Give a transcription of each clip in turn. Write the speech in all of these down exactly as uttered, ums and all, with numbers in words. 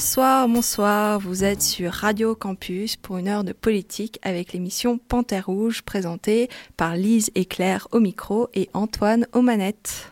Bonsoir, bonsoir, vous êtes sur Radio Campus pour une heure de politique avec l'émission Panthère Rouge présentée par Lise et Claire au micro et Antoine aux manettes.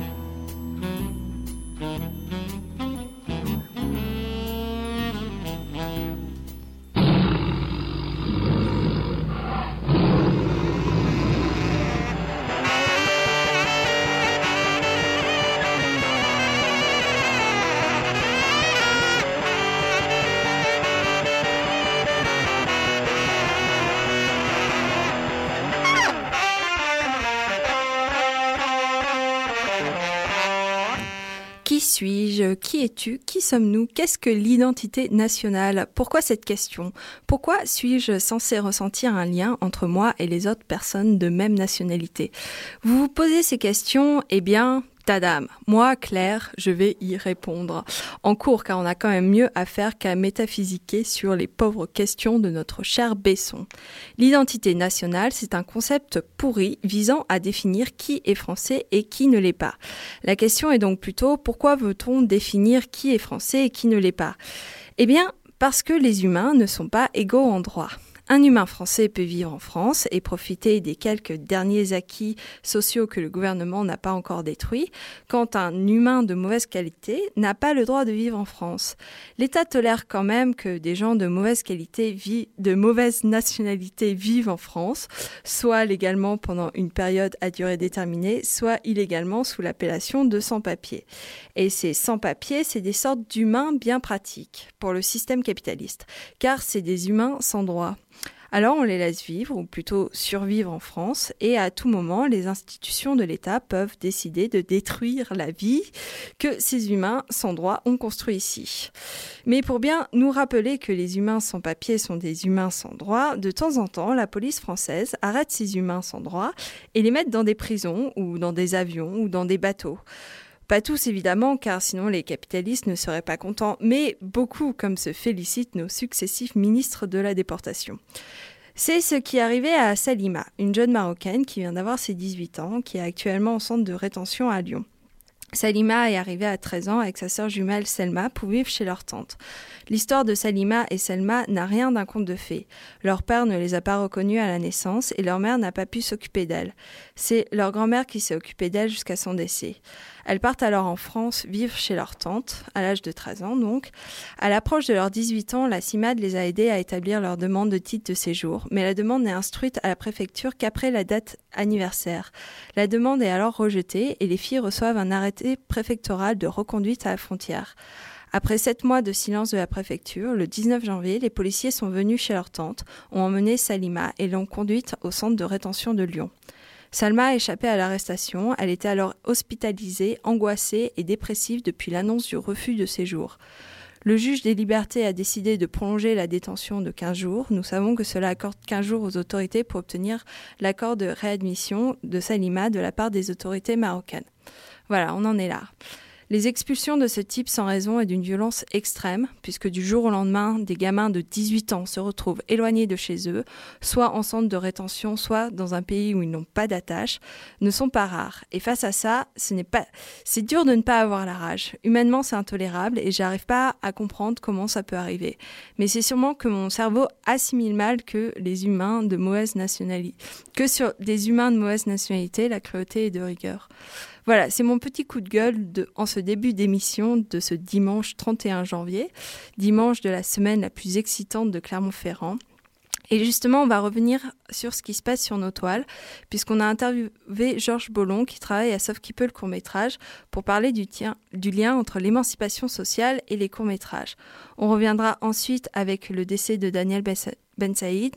Qui suis-je ? Qui es-tu ? Qui sommes-nous ? Qu'est-ce que l'identité nationale ? Pourquoi cette question ? Pourquoi suis-je censé ressentir un lien entre moi et les autres personnes de même nationalité ? Vous vous posez ces questions ? Eh bien, tadam ! Moi, Claire, je vais y répondre. En cours, car on a quand même mieux à faire qu'à métaphysiquer sur les pauvres questions de notre cher Besson. L'identité nationale, c'est un concept pourri visant à définir qui est français et qui ne l'est pas. La question est donc plutôt, pourquoi veut-on définir qui est français et qui ne l'est pas ? Eh bien, parce que les humains ne sont pas égaux en droit. Un humain français peut vivre en France et profiter des quelques derniers acquis sociaux que le gouvernement n'a pas encore détruits, quand un humain de mauvaise qualité n'a pas le droit de vivre en France. L'État tolère quand même que des gens de mauvaise qualité, vi- de mauvaise nationalité vivent en France, soit légalement pendant une période à durée déterminée, soit illégalement sous l'appellation de sans-papiers. Et ces sans-papiers, c'est des sortes d'humains bien pratiques pour le système capitaliste, car c'est des humains sans droit. Alors on les laisse vivre, ou plutôt survivre en France, et à tout moment, les institutions de l'État peuvent décider de détruire la vie que ces humains sans droit ont construit ici. Mais pour bien nous rappeler que les humains sans papier sont des humains sans droit, de temps en temps, la police française arrête ces humains sans droit et les met dans des prisons, ou dans des avions, ou dans des bateaux. Pas tous évidemment, car sinon les capitalistes ne seraient pas contents, mais beaucoup, comme se félicitent nos successifs ministres de la déportation. C'est ce qui est arrivé à Salima, une jeune Marocaine qui vient d'avoir ses dix-huit ans, qui est actuellement au centre de rétention à Lyon. Salima est arrivée à treize ans avec sa sœur jumelle Selma pour vivre chez leur tante. L'histoire de Salima et Selma n'a rien d'un conte de fées. Leur père ne les a pas reconnues à la naissance et leur mère n'a pas pu s'occuper d'elles. C'est leur grand-mère qui s'est occupée d'elles jusqu'à son décès. Elles partent alors en France vivre chez leur tante, à l'âge de treize ans donc. À l'approche de leurs dix-huit ans, la CIMAD les a aidées à établir leur demande de titre de séjour, mais la demande n'est instruite à la préfecture qu'après la date anniversaire. La demande est alors rejetée et les filles reçoivent un arrêté préfectoral de reconduite à la frontière. Après sept mois de silence de la préfecture, le dix-neuf janvier, les policiers sont venus chez leur tante, ont emmené Salima et l'ont conduite au centre de rétention de Lyon. Salma a échappé à l'arrestation, elle était alors hospitalisée, angoissée et dépressive depuis l'annonce du refus de séjour. Le juge des libertés a décidé de prolonger la détention de quinze jours. Nous savons que cela accorde quinze jours aux autorités pour obtenir l'accord de réadmission de Salima de la part des autorités marocaines. Voilà, on en est là. Les expulsions de ce type sans raison est d'une violence extrême, puisque du jour au lendemain, des gamins de dix-huit ans se retrouvent éloignés de chez eux, soit en centre de rétention, soit dans un pays où ils n'ont pas d'attache, ne sont pas rares. Et face à ça, ce n'est pas, c'est dur de ne pas avoir la rage. Humainement, c'est intolérable et j'arrive pas à comprendre comment ça peut arriver. Mais c'est sûrement que mon cerveau assimile mal que les humains de mauvaise nationalité, que sur des humains de mauvaise nationalité, la cruauté est de rigueur. Voilà, c'est mon petit coup de gueule de, en ce début d'émission de ce dimanche trente et un janvier, dimanche de la semaine la plus excitante de Clermont-Ferrand. Et justement, on va revenir sur ce qui se passe sur nos toiles, puisqu'on a interviewé Georges Bollon, qui travaille à Sauf qui peut le court-métrage, pour parler du, tien, du lien entre l'émancipation sociale et les courts-métrages. On reviendra ensuite avec le décès de Daniel Ben Saïd,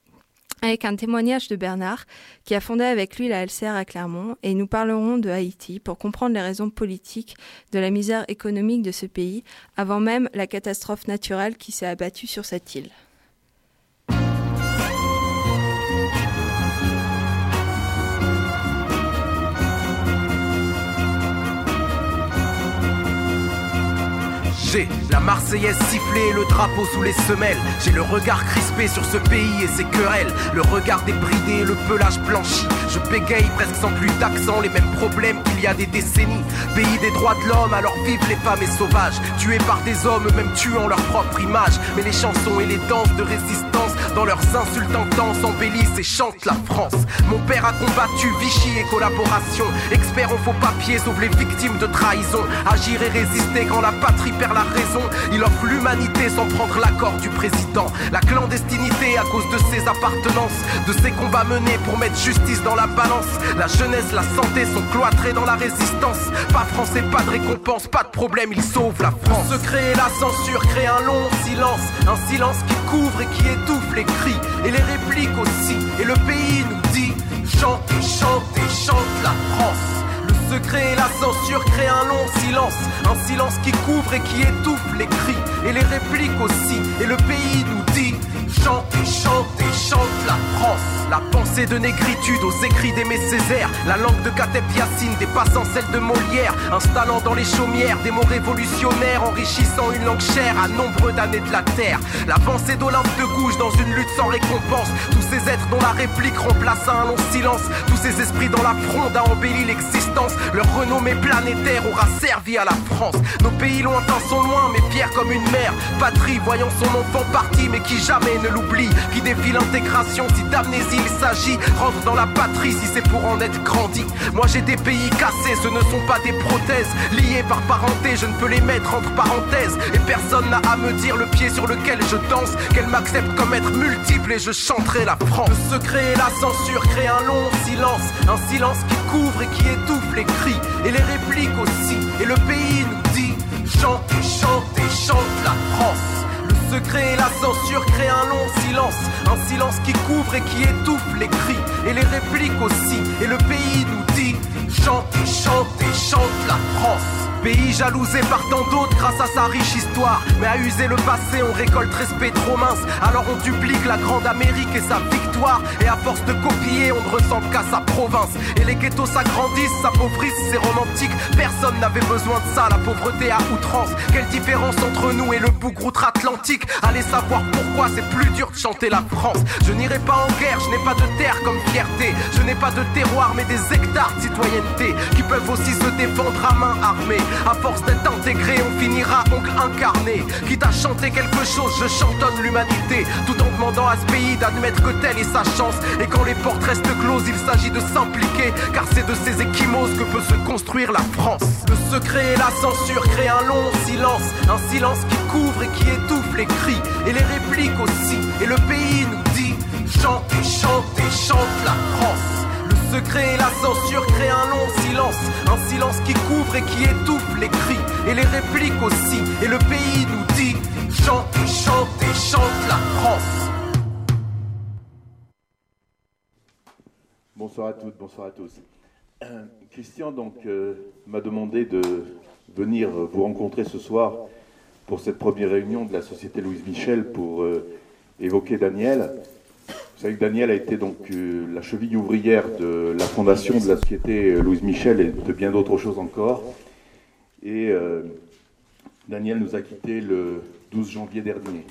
avec un témoignage de Bernard, qui a fondé avec lui la L C R à Clermont, et nous parlerons de Haïti pour comprendre les raisons politiques de la misère économique de ce pays, avant même la catastrophe naturelle qui s'est abattue sur cette île. J'ai la Marseillaise sifflée et le drapeau sous les semelles. J'ai le regard crispé sur ce pays et ses querelles. Le regard débridé et le pelage blanchi. Je bégaye presque sans plus d'accent, les mêmes problèmes qu'il y a des décennies. Pays des droits de l'homme, alors vivent les femmes et sauvages. Tués par des hommes, eux-mêmes tuant leur propre image. Mais les chansons et les danses de résistance, dans leurs insultes intenses, embellissent et chantent la France. Mon père a combattu Vichy et collaboration. Expert en faux papiers, sauve les victimes de trahison. Agir et résister quand la patrie perd la raison. Il offre l'humanité sans prendre l'accord du président. La clandestinité à cause de ses appartenances, de ses combats menés pour mettre justice dans la balance. La jeunesse, la santé sont cloîtrés dans la résistance. Pas français, pas de récompense, pas de problème, il sauve la France. Le secret et la censure créent un long silence. Un silence qui couvre et qui étouffe les cris et les répliques aussi. Et le pays nous dit chante, chante et chante la France. Le secret et la censure créent un long silence. Un silence qui couvre et qui étouffe les cris et les répliques aussi. Et le pays nous dit chante et chante et chante la France. La pensée de négritude aux écrits d'Aimé Césaire. La langue de Kateb Yassine dépassant celle de Molière. Installant dans les chaumières des mots révolutionnaires. Enrichissant une langue chère à nombreux d'années de la terre. La pensée d'Olympe de Gouges dans une lutte sans récompense. Tous ces êtres dont la réplique remplace un long silence. Tous ces esprits dans la fronde a embelli l'existence. Leur renommée planétaire aura servi à la France. Nos pays lointains sont loin mais fiers comme une mère. Patrie voyant son enfant parti mais qui jamais ne l'oublie. Qui défie l'intégration si d'amnésie il s'agit. Rentre dans la patrie si c'est pour en être grandi. Moi j'ai des pays cassés, ce ne sont pas des prothèses. Liés par parenté, je ne peux les mettre entre parenthèses. Et personne n'a à me dire le pied sur lequel je danse. Qu'elle m'accepte comme être multiple et je chanterai la France. Le secret et la censure créent un long silence. Un silence qui couvre et qui étouffe les cris et les répliques aussi. Et le pays nous dit chante et chante et chante la France. Le secret et la censure créent un long silence. Un silence qui couvre et qui étouffe les cris et les répliques aussi. Et le pays nous dit chante et chante et chante la France. Pays jalousé par tant d'autres grâce à sa riche histoire. Mais à user le passé on récolte respect trop mince. Alors on duplique la grande Amérique et sa victoire. Et à force de copier on ne ressemble qu'à sa province. Et les ghettos s'agrandissent, s'appauvrissent, c'est romantique. Personne n'avait besoin de ça, la pauvreté à outrance. Quelle différence entre nous et le bougre outre-Atlantique. Allez savoir pourquoi c'est plus dur de chanter la France. Je n'irai pas en guerre, je n'ai pas de terre comme fierté. Je n'ai pas de terroir mais des hectares de citoyenneté. Qui peuvent aussi se défendre à main armée. À force d'être intégré, on finira oncle incarné. Quitte à chanter quelque chose, je chantonne l'humanité. Tout en demandant à ce pays d'admettre que telle est sa chance. Et quand les portes restent closes, il s'agit de s'impliquer. Car c'est de ces échymoses que peut se construire la France. Le secret et la censure créent un long silence. Un silence qui couvre et qui étouffe les cris et les répliques aussi. Et le pays nous dit chante et chante et chante la France. Le secret et la censure créent un long silence. Un silence qui couvre et qui étouffe les cris et les répliques aussi. Et le pays nous dit chante et chante et chante la France. Bonsoir à toutes, bonsoir à tous. Euh, Christian donc euh, m'a demandé de venir vous rencontrer ce soir pour cette première réunion de la Société Louise Michel pour euh, évoquer Daniel. Vous savez que Daniel a été donc euh, la cheville ouvrière de la fondation de la Société Louise Michel et de bien d'autres choses encore. Et euh, Daniel nous a quittés le douze janvier dernier.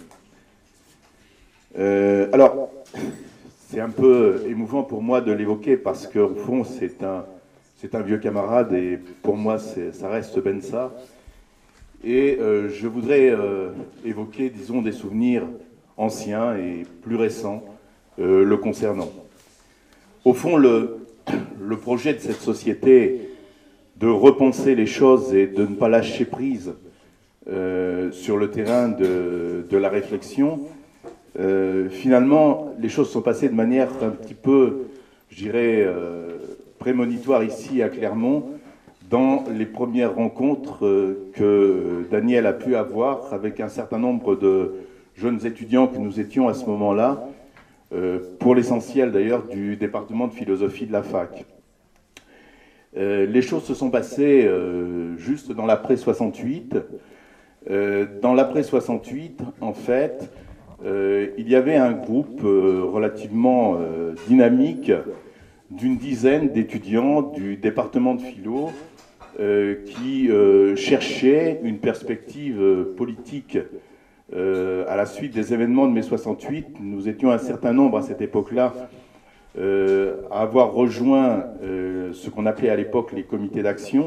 Euh, alors, c'est un peu émouvant pour moi de l'évoquer parce qu'au fond, c'est un, c'est un vieux camarade et pour moi, ça reste Bensa. Et euh, je voudrais euh, évoquer, disons, des souvenirs anciens et plus récents euh, le concernant. Au fond, le, le projet de cette société de repenser les choses et de ne pas lâcher prise euh, sur le terrain de, de la réflexion, euh, finalement, les choses sont passées de manière un petit peu, je dirais, euh, prémonitoire ici à Clermont, dans les premières rencontres euh, que Daniel a pu avoir avec un certain nombre de jeunes étudiants que nous étions à ce moment-là, euh, pour l'essentiel d'ailleurs du département de philosophie de la fac. Euh, les choses se sont passées euh, juste dans l'après soixante-huit. Euh, dans l'après soixante-huit, en fait, euh, il y avait un groupe euh, relativement euh, dynamique d'une dizaine d'étudiants du département de philo euh, qui euh, cherchait une perspective euh, politique euh, à la suite des événements de mai soixante-huit. Nous étions un certain nombre à cette époque-là euh, à avoir rejoint euh, ce qu'on appelait à l'époque les comités d'action.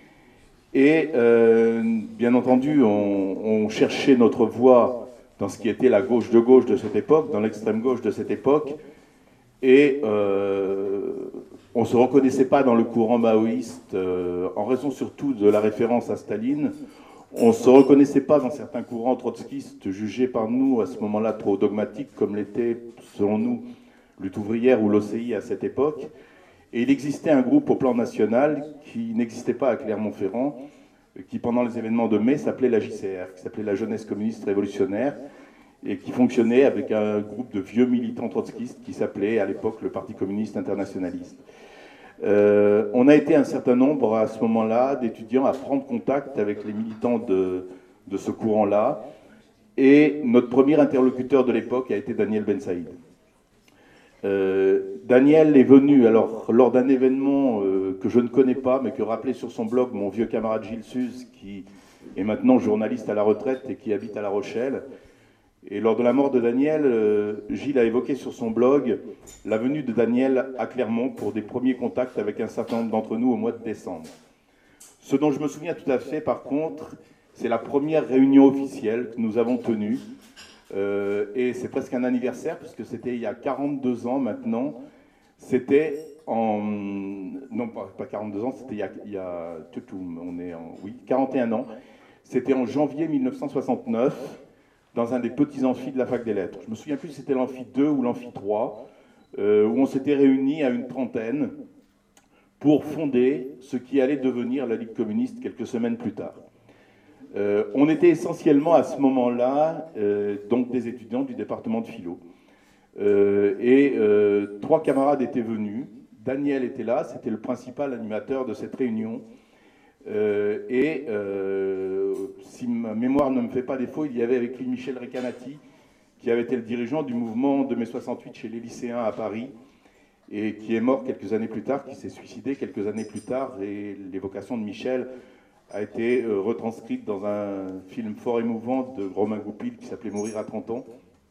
Et euh, bien entendu, on, on cherchait notre voie dans ce qui était la gauche de gauche de cette époque, dans l'extrême gauche de cette époque. Et euh, on ne se reconnaissait pas dans le courant maoïste, euh, en raison surtout de la référence à Staline. On ne se reconnaissait pas dans certains courants trotskistes jugés par nous à ce moment-là trop dogmatiques, comme l'était, selon nous, Lutte ouvrière ou l'O C I à cette époque. Et il existait un groupe au plan national qui n'existait pas à Clermont-Ferrand, qui pendant les événements de mai s'appelait la J C R, qui s'appelait la Jeunesse communiste révolutionnaire, et qui fonctionnait avec un groupe de vieux militants trotskistes qui s'appelait à l'époque le Parti communiste internationaliste. Euh, on a été un certain nombre à ce moment-là d'étudiants à prendre contact avec les militants de, de ce courant-là, et notre premier interlocuteur de l'époque a été Daniel Ben Saïd. Euh, Daniel est venu alors lors d'un événement euh, que je ne connais pas, mais que rappelait sur son blog mon vieux camarade Gilles Suze, qui est maintenant journaliste à la retraite et qui habite à La Rochelle. Et lors de la mort de Daniel, euh, Gilles a évoqué sur son blog la venue de Daniel à Clermont pour des premiers contacts avec un certain nombre d'entre nous au mois de décembre. Ce dont je me souviens tout à fait, par contre, c'est la première réunion officielle que nous avons tenue. Euh, et c'est presque un anniversaire, puisque c'était il y a quarante-deux ans maintenant. C'était en... Non, pas, pas quarante-deux ans, c'était il y a... Il y a on est en... Oui, quarante et un ans. C'était en janvier mille neuf cent soixante-neuf, dans un des petits amphis de la Fac des Lettres. Je me souviens plus si c'était l'amphi deux ou l'amphi trois, euh, où on s'était réunis à une trentaine pour fonder ce qui allait devenir la Ligue communiste quelques semaines plus tard. Euh, on était essentiellement à ce moment-là euh, donc des étudiants du département de philo. Euh, et euh, trois camarades étaient venus. Daniel était là, c'était le principal animateur de cette réunion. Euh, et euh, si ma mémoire ne me fait pas défaut, il y avait avec lui Michel Recanati, qui avait été le dirigeant du mouvement de mai soixante-huit chez les lycéens à Paris, et qui est mort quelques années plus tard, qui s'est suicidé quelques années plus tard, et l'évocation de Michel a été euh, retranscrite dans un film fort émouvant de Romain Goupil qui s'appelait Mourir à trente ans.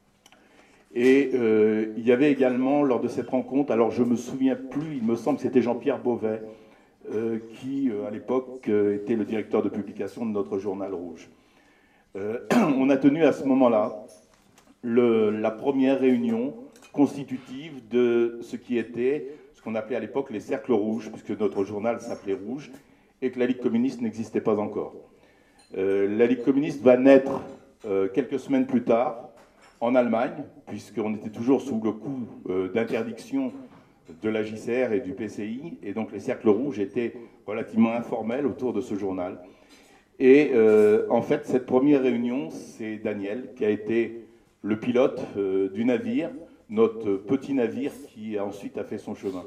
Et euh, il y avait également, lors de cette rencontre, alors je ne me souviens plus, il me semble que c'était Jean-Pierre Beauvais, euh, qui euh, à l'époque euh, était le directeur de publication de notre journal Rouge. Euh, on a tenu à ce moment-là le, la première réunion constitutive de ce qui était, ce qu'on appelait à l'époque les cercles rouges, puisque notre journal s'appelait Rouge, et que la Ligue communiste n'existait pas encore. Euh, la Ligue communiste va naître euh, quelques semaines plus tard en Allemagne, puisqu'on était toujours sous le coup euh, d'interdiction de la J C R et du P C I, et donc les cercles rouges étaient relativement informels autour de ce journal. Et euh, en fait, cette première réunion, c'est Daniel qui a été le pilote euh, du navire, notre petit navire qui ensuite a fait son chemin.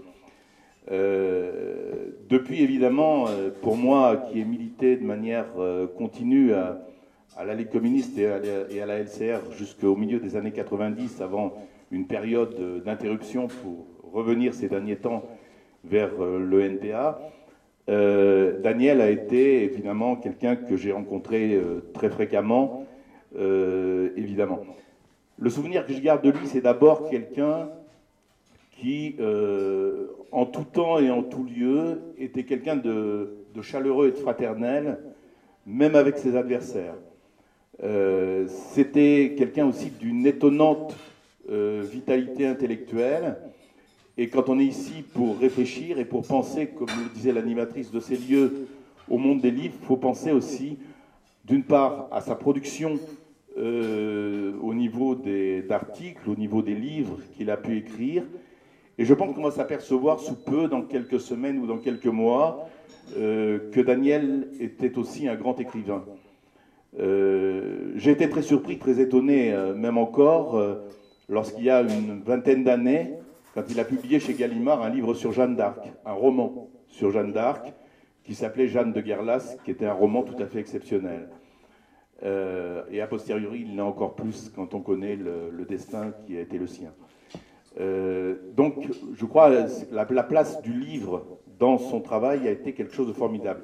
Euh, depuis, évidemment, pour moi, qui ai milité de manière euh, continue à, à la Ligue communiste et à, et à la L C R jusqu'au milieu des années quatre-vingt-dix, avant une période d'interruption pour revenir ces derniers temps vers euh, le N P A, euh, Daniel a été évidemment quelqu'un que j'ai rencontré euh, très fréquemment, euh, évidemment. Le souvenir que je garde de lui, c'est d'abord quelqu'un qui, euh, en tout temps et en tout lieu, était quelqu'un de, de chaleureux et de fraternel, même avec ses adversaires. Euh, c'était quelqu'un aussi d'une étonnante euh, vitalité intellectuelle, et quand on est ici pour réfléchir et pour penser, comme le disait l'animatrice de ces lieux, au monde des livres, il faut penser aussi, d'une part, à sa production euh, au niveau d'articles, au niveau des livres qu'il a pu écrire. Et je pense qu'on va s'apercevoir sous peu, dans quelques semaines ou dans quelques mois, euh, que Daniel était aussi un grand écrivain. Euh, j'ai été très surpris, très étonné, euh, même encore, euh, lorsqu'il y a une vingtaine d'années, quand il a publié chez Gallimard un livre sur Jeanne d'Arc, un roman sur Jeanne d'Arc, qui s'appelait Jeanne de Guerlas, qui était un roman tout à fait exceptionnel. Euh, et a posteriori, il l'est encore plus quand on connaît le, le destin qui a été le sien. Euh, donc, je crois la, la place du livre dans son travail a été quelque chose de formidable.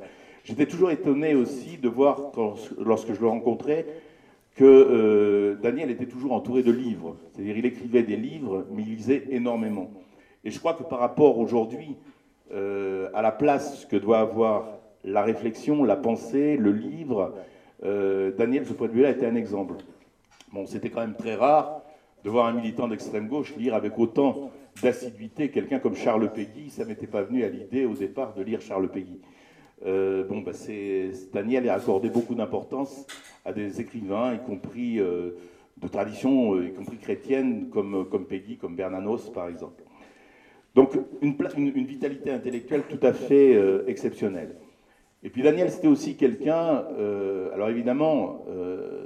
J'étais toujours étonné aussi de voir, quand, lorsque je le rencontrais, que euh, Daniel était toujours entouré de livres. C'est-à-dire il écrivait des livres, mais il lisait énormément. Et je crois que par rapport aujourd'hui euh, à la place que doit avoir la réflexion, la pensée, le livre, euh, Daniel, de ce point de vue-là, était un exemple. Bon, c'était quand même très rare de voir un militant d'extrême gauche lire avec autant d'assiduité quelqu'un comme Charles Péguy. Ça ne m'était pas venu à l'idée au départ de lire Charles Péguy. Euh, bon, bah c'est, Daniel a accordé beaucoup d'importance à des écrivains, y compris euh, de tradition, euh, y compris chrétienne, comme, comme Péguy, comme Bernanos, par exemple. Donc, une, une, une vitalité intellectuelle tout à fait euh, exceptionnelle. Et puis Daniel, c'était aussi quelqu'un, euh, alors évidemment, euh,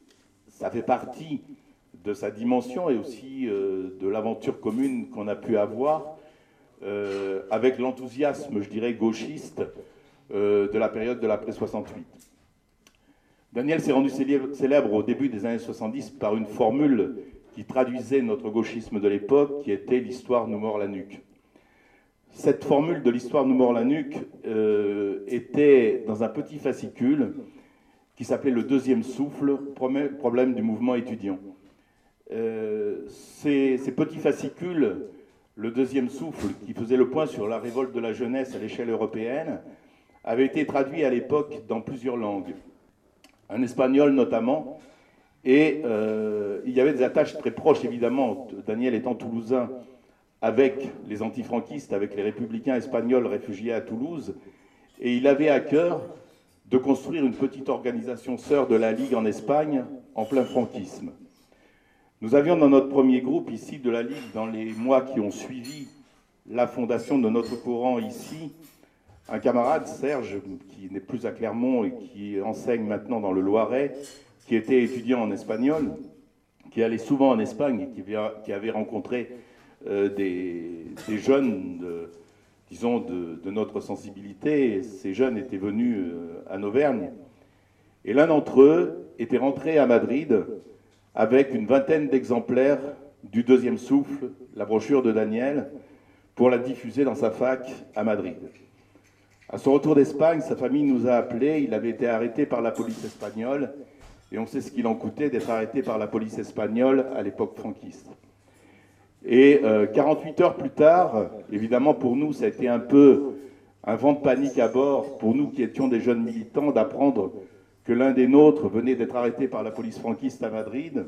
ça fait partie de sa dimension et aussi euh, de l'aventure commune qu'on a pu avoir euh, avec l'enthousiasme, je dirais, gauchiste euh, de la période de l'après soixante-huit. Daniel s'est rendu célèbre au début des années soixante-dix par une formule qui traduisait notre gauchisme de l'époque, qui était « l'histoire nous mord la nuque ». Cette formule de l'histoire nous mord la nuque euh, était dans un petit fascicule qui s'appelait le deuxième souffle, problème du mouvement étudiant. Euh, ces, ces petits fascicules, le deuxième souffle, qui faisait le point sur la révolte de la jeunesse à l'échelle européenne, avait été traduit à l'époque dans plusieurs langues, en espagnol notamment, et euh, il y avait des attaches très proches, évidemment, Daniel étant toulousain, avec les antifranquistes, avec les républicains espagnols réfugiés à Toulouse, et il avait à cœur de construire une petite organisation sœur de la Ligue en Espagne, en plein franquisme. Nous avions dans notre premier groupe ici de la Ligue, dans les mois qui ont suivi la fondation de notre courant ici, un camarade, Serge, qui n'est plus à Clermont et qui enseigne maintenant dans le Loiret, qui était étudiant en espagnol, qui allait souvent en Espagne et qui, qui avait rencontré euh, des, des jeunes, de, disons, de, de notre sensibilité. Et ces jeunes étaient venus euh, à Auvergne. Et l'un d'entre eux était rentré à Madrid avec une vingtaine d'exemplaires du Deuxième Souffle, la brochure de Daniel, pour la diffuser dans sa fac à Madrid. À son retour d'Espagne, sa famille nous a appelés. Il avait été arrêté par la police espagnole. Et on sait ce qu'il en coûtait d'être arrêté par la police espagnole à l'époque franquiste. Et euh, quarante-huit heures plus tard, évidemment pour nous, ça a été un peu un vent de panique à bord, pour nous qui étions des jeunes militants, d'apprendre que l'un des nôtres venait d'être arrêté par la police franquiste à Madrid.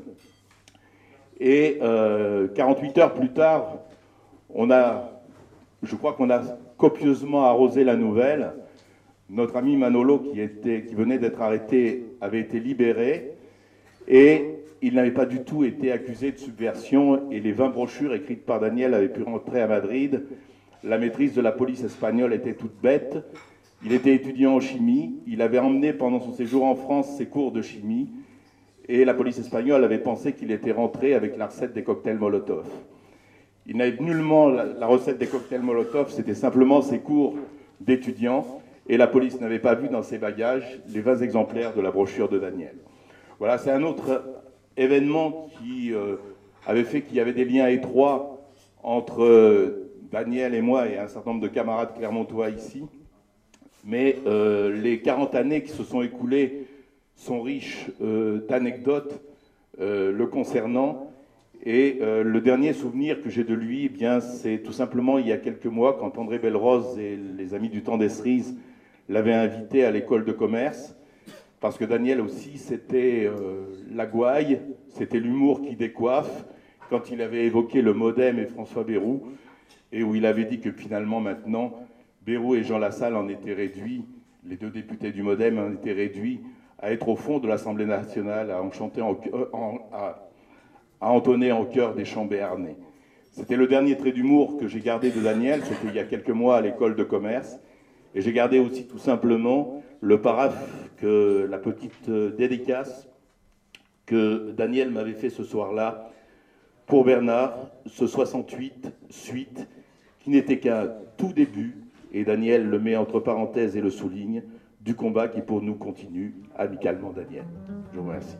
Et euh, quarante-huit heures plus tard, on a, je crois qu'on a copieusement arrosé la nouvelle. Notre ami Manolo, qui, était, qui venait d'être arrêté, avait été libéré et il n'avait pas du tout été accusé de subversion et les vingt brochures écrites par Daniel avaient pu rentrer à Madrid. La maîtrise de la police espagnole était toute bête. Il était étudiant en chimie. Il avait emmené pendant son séjour en France ses cours de chimie et la police espagnole avait pensé qu'il était rentré avec la recette des cocktails Molotov. Il n'avait nullement la, la recette des cocktails Molotov, c'était simplement ses cours d'étudiant. Et la police n'avait pas vu dans ses bagages les vingt exemplaires de la brochure de Daniel. Voilà, c'est un autre événement qui euh, avait fait qu'il y avait des liens étroits entre euh, Daniel et moi et un certain nombre de camarades clermontois ici. Mais euh, les quarante années qui se sont écoulées sont riches euh, d'anecdotes euh, le concernant. Et euh, le dernier souvenir que j'ai de lui, eh bien, c'est tout simplement il y a quelques mois, quand André Bellerose et les amis du temps des cerises l'avait invité à l'école de commerce, parce que Daniel aussi, c'était euh, la gouaille, c'était l'humour qui décoiffe, quand il avait évoqué le MoDem et François Bayrou, et où il avait dit que finalement, maintenant, Bayrou et Jean Lassalle en étaient réduits, les deux députés du MoDem en étaient réduits à être au fond de l'Assemblée nationale, à, en chanter en, en, à, à entonner en chœur des chants béarnais. C'était le dernier trait d'humour que j'ai gardé de Daniel, c'était il y a quelques mois à l'école de commerce. Et j'ai gardé aussi tout simplement le paraphe, que, la petite dédicace que Daniel m'avait fait ce soir-là pour Bernard, ce soixante-huit suite, qui n'était qu'un tout début, et Daniel le met entre parenthèses et le souligne, du combat qui pour nous continue amicalement, Daniel. Je vous remercie.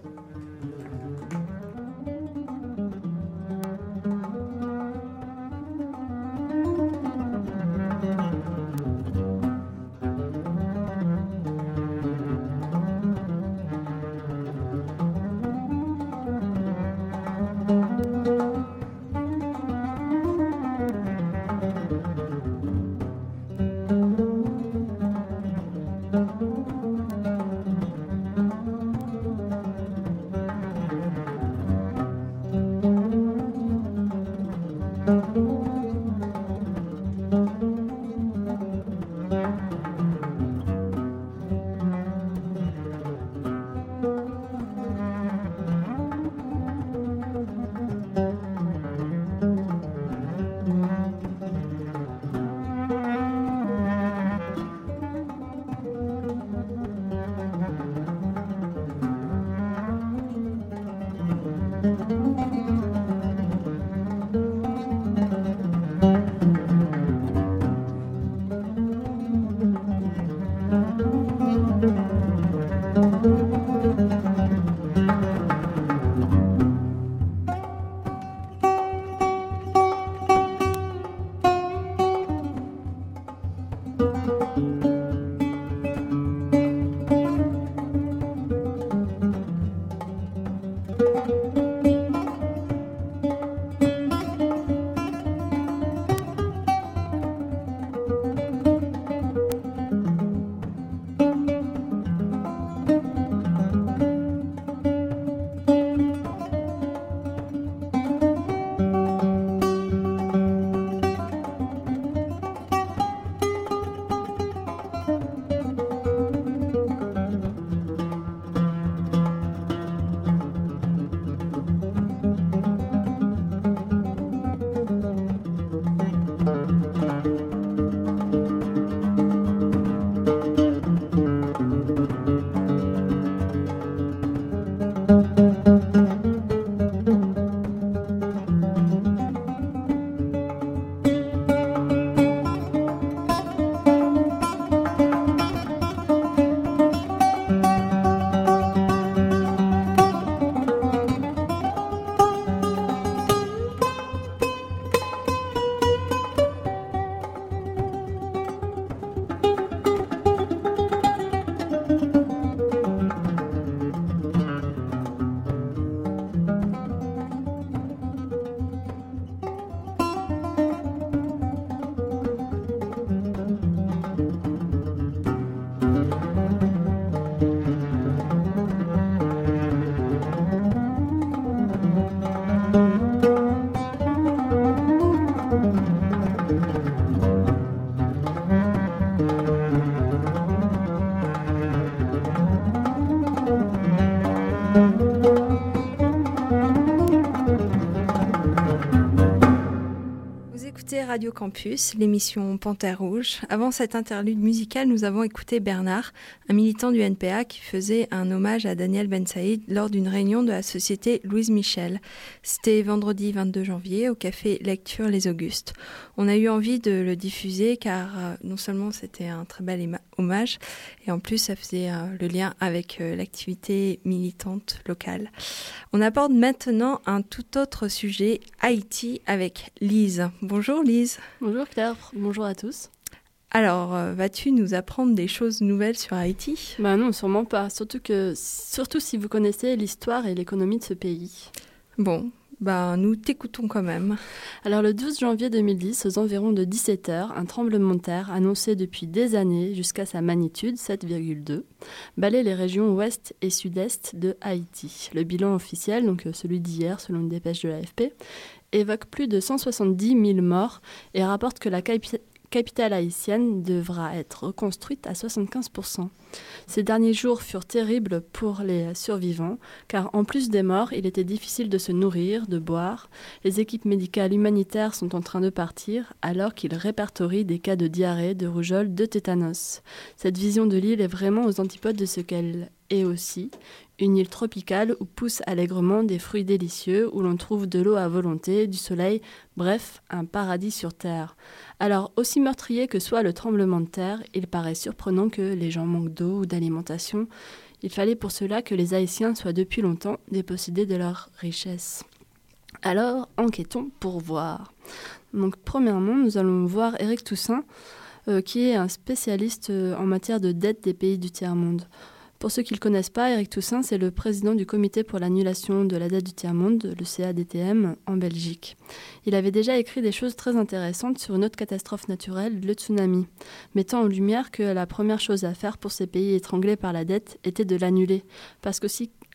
Radio Campus, l'émission Panthère Rouge. Avant cette interlude musicale, nous avons écouté Bernard, un militant du N P A qui faisait un hommage à Daniel Ben Saïd lors d'une réunion de la société Louise Michel. C'était vendredi vingt-deux janvier au café Lecture Les Augustes. On a eu envie de le diffuser car euh, non seulement c'était un très bel éma- hommage et en plus ça faisait euh, le lien avec euh, l'activité militante locale. On aborde maintenant un tout autre sujet, Haïti, avec Lise. Bonjour Lise. Bonjour Claire, bonjour à tous. Alors, euh, vas-tu nous apprendre des choses nouvelles sur Haïti ? Bah non, sûrement pas. Surtout, que, surtout si vous connaissez l'histoire et l'économie de ce pays. Bon, bah nous t'écoutons quand même. Alors le douze janvier deux mille dix, aux environs de dix-sept heures, un tremblement de terre annoncé depuis des années jusqu'à sa magnitude sept virgule deux balaie les régions ouest et sud-est de Haïti. Le bilan officiel, donc celui d'hier selon une dépêche de l'A F P, évoque plus de cent soixante-dix mille morts et rapporte que la capi- capitale haïtienne devra être reconstruite à soixante-quinze pour cent. Ces derniers jours furent terribles pour les survivants, car en plus des morts, il était difficile de se nourrir, de boire. Les équipes médicales humanitaires sont en train de partir, alors qu'ils répertorient des cas de diarrhée, de rougeole, de tétanos. Cette vision de l'île est vraiment aux antipodes de ce qu'elle est aussi, une île tropicale où poussent allègrement des fruits délicieux, où l'on trouve de l'eau à volonté, du soleil, bref, un paradis sur terre. Alors, aussi meurtrier que soit le tremblement de terre, il paraît surprenant que les gens manquent d'eau ou d'alimentation. Il fallait pour cela que les Haïtiens soient depuis longtemps dépossédés de leurs richesses. Alors, enquêtons pour voir. Donc, premièrement, nous allons voir Éric Toussaint, euh, qui est un spécialiste euh, en matière de dette des pays du tiers-monde. Pour ceux qui ne le connaissent pas, Éric Toussaint, c'est le président du comité pour l'annulation de la dette du tiers-monde, le C A D T M, en Belgique. Il avait déjà écrit des choses très intéressantes sur une autre catastrophe naturelle, le tsunami, mettant en lumière que la première chose à faire pour ces pays étranglés par la dette était de l'annuler. Parce qu'aussi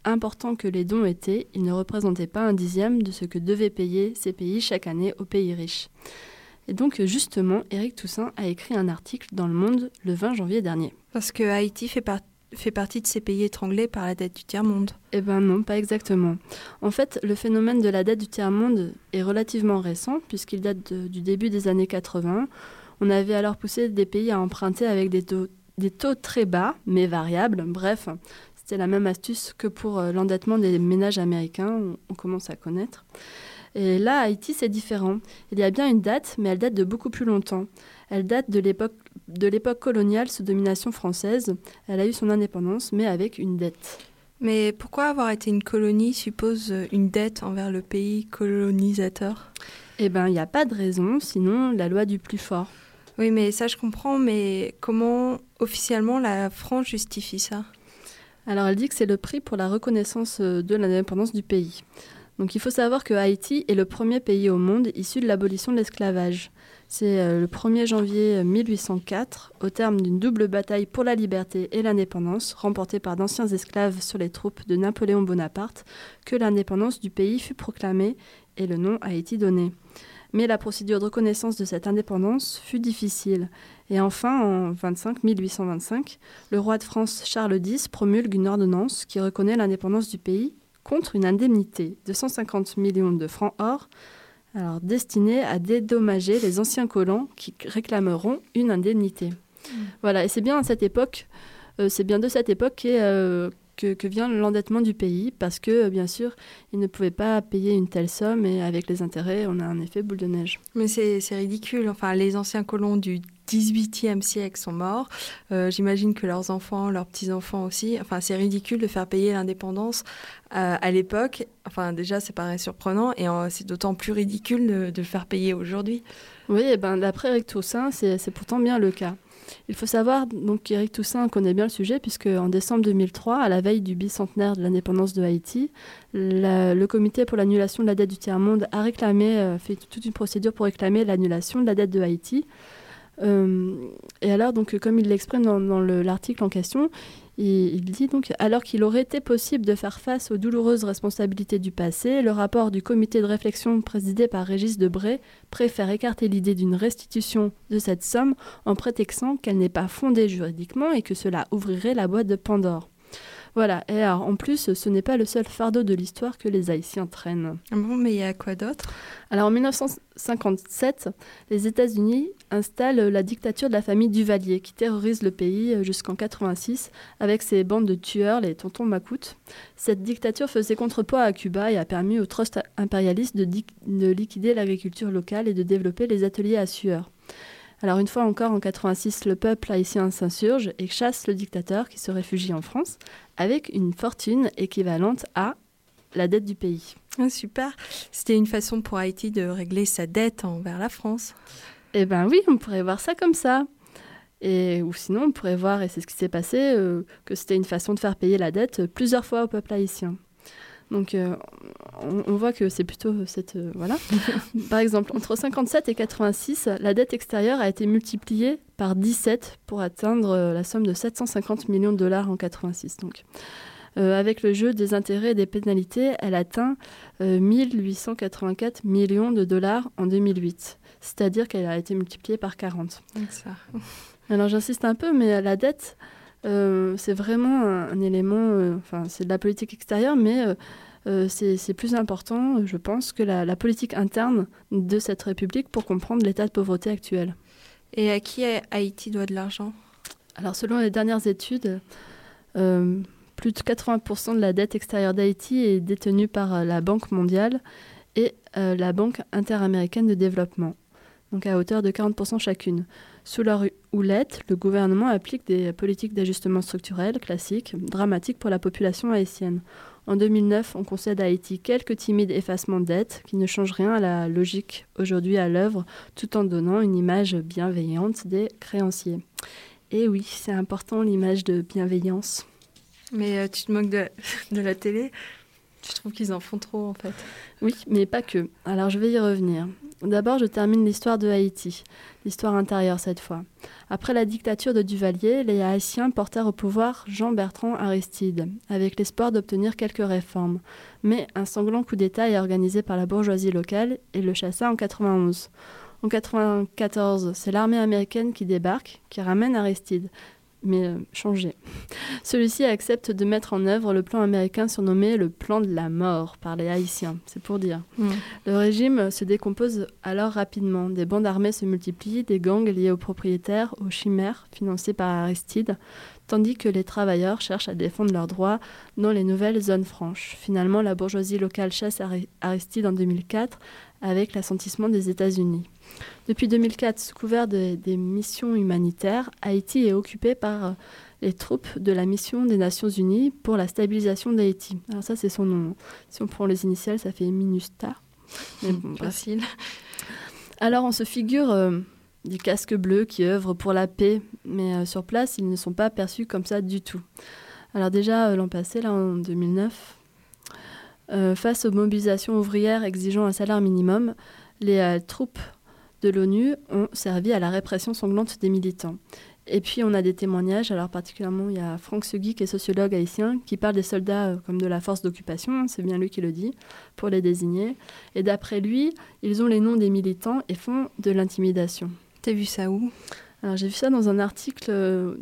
importants que les dons étaient, ils ne représentaient pas un dixième de ce que devaient payer ces pays chaque année aux pays riches. Et donc, justement, Éric Toussaint a écrit un article dans Le Monde le vingt janvier dernier. Parce que Haïti fait, par- fait partie de ces pays étranglés par la dette du tiers-monde. Eh bien non, pas exactement. En fait, le phénomène de la dette du tiers-monde est relativement récent, puisqu'il date de, du début des années quatre-vingts. On avait alors poussé des pays à emprunter avec des taux, des taux très bas, mais variables. Bref, c'était la même astuce que pour euh, l'endettement des ménages américains, on, on commence à connaître. Et là, Haïti, c'est différent. Il y a bien une date, mais elle date de beaucoup plus longtemps. Elle date de l'époque, de l'époque coloniale sous domination française. Elle a eu son indépendance, mais avec une dette. Mais pourquoi avoir été une colonie suppose une dette envers le pays colonisateur ? Eh bien, il n'y a pas de raison, sinon la loi du plus fort. Oui, mais ça je comprends, mais comment officiellement la France justifie ça ? Alors, elle dit que c'est le prix pour la reconnaissance de l'indépendance du pays. Donc il faut savoir que Haïti est le premier pays au monde issu de l'abolition de l'esclavage. C'est euh, le premier janvier mille huit cent quatre, au terme d'une double bataille pour la liberté et l'indépendance, remportée par d'anciens esclaves sur les troupes de Napoléon Bonaparte, que l'indépendance du pays fut proclamée et le nom Haïti donné. Mais la procédure de reconnaissance de cette indépendance fut difficile. Et enfin, en vingt-cinq, mille huit cent vingt-cinq, le roi de France Charles X promulgue une ordonnance qui reconnaît l'indépendance du pays contre une indemnité de cent cinquante millions de francs or, alors destinée à dédommager les anciens colons qui réclameront une indemnité. Mmh. Voilà, et c'est bien à cette époque, euh, c'est bien de cette époque qu'est, euh, que, que vient l'endettement du pays, parce que, bien sûr, ils ne pouvaient pas payer une telle somme, et avec les intérêts, on a un effet boule de neige. Mais c'est, c'est ridicule. Enfin, les anciens colons du dix-huitième siècle sont morts. Euh, j'imagine que leurs enfants, leurs petits-enfants aussi. Enfin, c'est ridicule de faire payer l'indépendance euh, à l'époque. Enfin, déjà, ça paraît surprenant et euh, c'est d'autant plus ridicule de, de le faire payer aujourd'hui. Oui, et ben, d'après Éric Toussaint, c'est, c'est pourtant bien le cas. Il faut savoir donc qu'Éric Toussaint connaît bien le sujet puisque en décembre deux mille trois, à la veille du bicentenaire de l'indépendance de Haïti, la, le comité pour l'annulation de la dette du tiers-monde a réclamé, euh, fait toute une procédure pour réclamer l'annulation de la dette de Haïti. Euh, et alors, donc, comme il l'exprime dans, dans le, l'article en question, il, il dit donc « Alors qu'il aurait été possible de faire face aux douloureuses responsabilités du passé, le rapport du comité de réflexion présidé par Régis Debray préfère écarter l'idée d'une restitution de cette somme en prétextant qu'elle n'est pas fondée juridiquement et que cela ouvrirait la boîte de Pandore. » Voilà, et alors en plus, ce n'est pas le seul fardeau de l'histoire que les Haïtiens traînent. Ah bon, mais il y a quoi d'autre ? Alors en mille neuf cent cinquante-sept, les États-Unis installent la dictature de la famille Duvalier, qui terrorise le pays jusqu'en quatre-vingt-six avec ses bandes de tueurs, les tontons macoutes. Cette dictature faisait contrepoids à Cuba et a permis au trust impérialiste de, di- de liquider l'agriculture locale et de développer les ateliers à sueur. Alors une fois encore, en quatre-vingt-six, le peuple haïtien s'insurge et chasse le dictateur qui se réfugie en France avec une fortune équivalente à la dette du pays. Ah, super. C'était une façon pour Haïti de régler sa dette envers la France. Eh bien oui, on pourrait voir ça comme ça. Et, ou sinon, on pourrait voir, et c'est ce qui s'est passé, euh, que c'était une façon de faire payer la dette plusieurs fois au peuple haïtien. Donc, euh, on, on voit que c'est plutôt cette... Euh, voilà. Par exemple, entre cinquante-sept et quatre-vingt-six, la dette extérieure a été multipliée par dix-sept pour atteindre euh, la somme de sept cent cinquante millions de dollars en quatre-vingt-six. Donc, euh, avec le jeu des intérêts et des pénalités, elle atteint euh, mille huit cent quatre-vingt-quatre millions de dollars en deux mille huit. C'est-à-dire qu'elle a été multipliée par quarante. Donc ça. Alors, j'insiste un peu, mais la dette... Euh, c'est vraiment un, un élément, euh, enfin c'est de la politique extérieure, mais euh, euh, c'est, c'est plus important, je pense, que la, la politique interne de cette République pour comprendre l'état de pauvreté actuel. Et à qui Haïti doit de l'argent ? Alors selon les dernières études, euh, plus de quatre-vingts pour cent de la dette extérieure d'Haïti est détenue par la Banque mondiale et euh, la Banque interaméricaine de développement, donc à hauteur de quarante pour cent chacune. Sous leur houlette, le gouvernement applique des politiques d'ajustement structurel classiques, dramatiques pour la population haïtienne. En deux mille neuf, on concède à Haïti quelques timides effacements de dettes qui ne changent rien à la logique aujourd'hui à l'œuvre, tout en donnant une image bienveillante des créanciers. Et oui, c'est important l'image de bienveillance. Mais euh, tu te moques de, de la télé ? Je trouve qu'ils en font trop, en fait. Oui, mais pas que. Alors, je vais y revenir. D'abord, je termine l'histoire de Haïti, l'histoire intérieure cette fois. Après la dictature de Duvalier, les Haïtiens portèrent au pouvoir Jean-Bertrand Aristide, avec l'espoir d'obtenir quelques réformes. Mais un sanglant coup d'État est organisé par la bourgeoisie locale et le chassa en quatre-vingt-onze. En quatre-vingt-quatorze, c'est l'armée américaine qui débarque, qui ramène Aristide, mais euh, changé. Celui-ci accepte de mettre en œuvre le plan américain surnommé le plan de la mort par les Haïtiens, c'est pour dire. Mmh. Le régime se décompose alors rapidement. Des bandes armées se multiplient, des gangs liés aux propriétaires, aux chimères, financés par Aristide, tandis que les travailleurs cherchent à défendre leurs droits dans les nouvelles zones franches. Finalement, la bourgeoisie locale chasse Aristide en deux mille quatre avec l'assentiment des États-Unis. Depuis deux mille quatre, sous couvert de, des missions humanitaires, Haïti est occupé par euh, les troupes de la mission des Nations Unies pour la stabilisation d'Haïti. Alors ça, c'est son nom. Si on prend les initiales, ça fait MINUSTA. Mais bon, facile. Alors, on se figure euh, des casques bleus qui œuvrent pour la paix, mais euh, sur place, ils ne sont pas perçus comme ça du tout. Alors déjà, euh, l'an passé, là, en deux mille neuf, euh, face aux mobilisations ouvrières exigeant un salaire minimum, les euh, troupes de l'ONU ont servi à la répression sanglante des militants. Et puis, on a des témoignages, alors particulièrement, il y a Franck Segui, qui est sociologue haïtien, qui parle des soldats euh, comme de la force d'occupation, c'est bien lui qui le dit, pour les désigner. Et d'après lui, ils ont les noms des militants et font de l'intimidation. T'as vu ça où ? Alors, j'ai vu ça dans un article euh,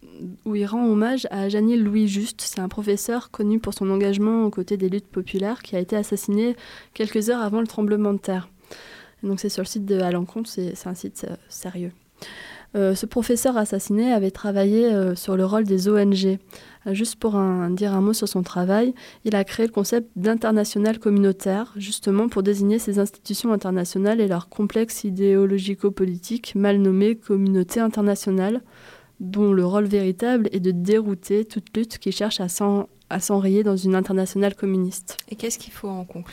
où il rend hommage à Janil Louis Juste. C'est un professeur connu pour son engagement aux côtés des luttes populaires qui a été assassiné quelques heures avant le tremblement de terre. Et donc, c'est sur le site de À l'encontre, c'est, c'est un site euh, sérieux. Euh, ce professeur assassiné avait travaillé euh, sur le rôle des O N G. Euh, juste pour un, dire un mot sur son travail, il a créé le concept d'international communautaire, justement pour désigner ces institutions internationales et leur complexe idéologico-politique mal nommé communauté internationale, dont le rôle véritable est de dérouter toute lutte qui cherche à, s'en, à s'enrayer dans une internationale communiste. Et qu'est-ce qu'il faut en conclure ?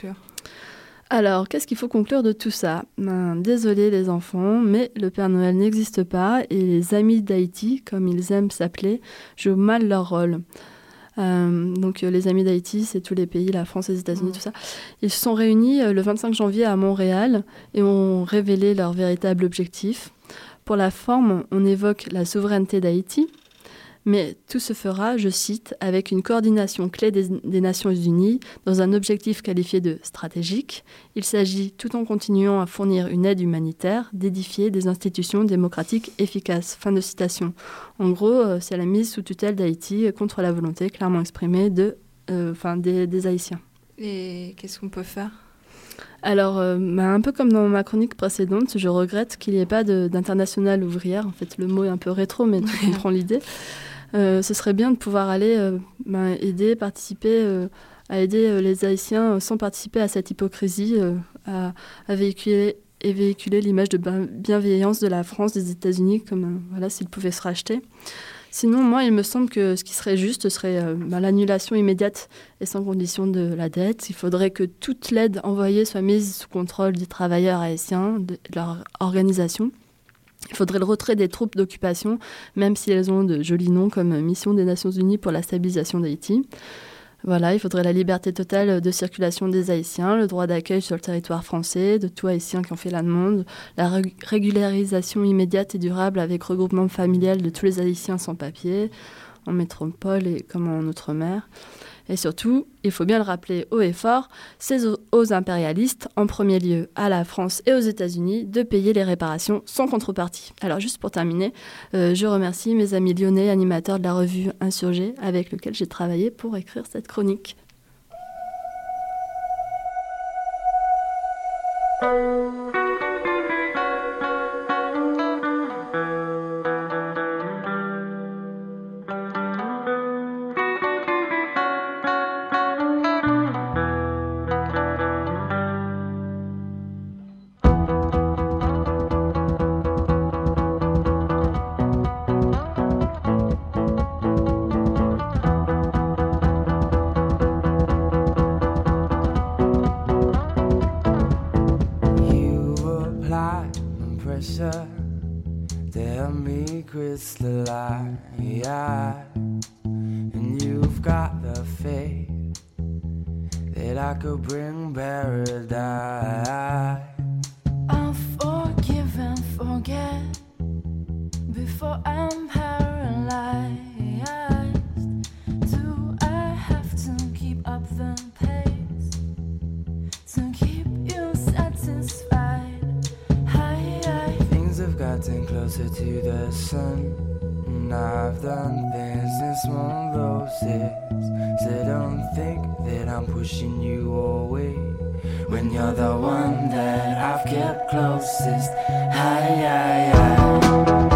Alors, qu'est-ce qu'il faut conclure de tout ça ? Ben, désolé les enfants, mais le Père Noël n'existe pas et les amis d'Haïti, comme ils aiment s'appeler, jouent mal leur rôle. Euh, donc euh, les amis d'Haïti, c'est tous les pays, la France, les États-Unis, mmh. tout ça. Ils se sont réunis euh, le vingt-cinq janvier à Montréal et ont révélé leur véritable objectif. Pour la forme, on évoque la souveraineté d'Haïti, mais tout se fera, je cite, avec une coordination clé des, des Nations Unies dans un objectif qualifié de stratégique. Il s'agit, tout en continuant à fournir une aide humanitaire, d'édifier des institutions démocratiques efficaces. Fin de citation. En gros, c'est la mise sous tutelle d'Haïti contre la volonté clairement exprimée de, euh, enfin, des, des Haïtiens. Et qu'est-ce qu'on peut faire ? Alors, euh, bah, un peu comme dans ma chronique précédente, je regrette qu'il n'y ait pas de, d'internationale ouvrière. En fait, le mot est un peu rétro, mais tu comprends l'idée. Euh, ce serait bien de pouvoir aller euh, bah, aider, participer, euh, à aider euh, les Haïtiens euh, sans participer à cette hypocrisie, euh, à, à véhiculer et véhiculer l'image de bienveillance de la France, des États-Unis, comme euh, voilà, s'ils pouvaient se racheter. Sinon, moi, il me semble que ce qui serait juste serait euh, bah, l'annulation immédiate et sans condition de la dette. Il faudrait que toute l'aide envoyée soit mise sous contrôle des travailleurs haïtiens, de, de leur organisation. Il faudrait le retrait des troupes d'occupation, même si elles ont de jolis noms comme Mission des Nations Unies pour la stabilisation d'Haïti. Voilà, il faudrait la liberté totale de circulation des Haïtiens, le droit d'accueil sur le territoire français, de tous Haïtiens qui ont fait la demande, la ré- régularisation immédiate et durable avec regroupement familial de tous les Haïtiens sans papier, en métropole et comme en outre-mer. Et surtout, il faut bien le rappeler haut et fort, c'est aux, aux impérialistes, en premier lieu à la France et aux États-Unis, de payer les réparations sans contrepartie. Alors juste pour terminer, euh, je remercie mes amis lyonnais, animateurs de la revue Insurgés, avec lesquels j'ai travaillé pour écrire cette chronique. And you've got the faith that I could bring paradise. getting closer to the sun. And I've done things in small doses, so don't think that I'm pushing you away when you're the one that I've kept closest. Hi, hi, hi.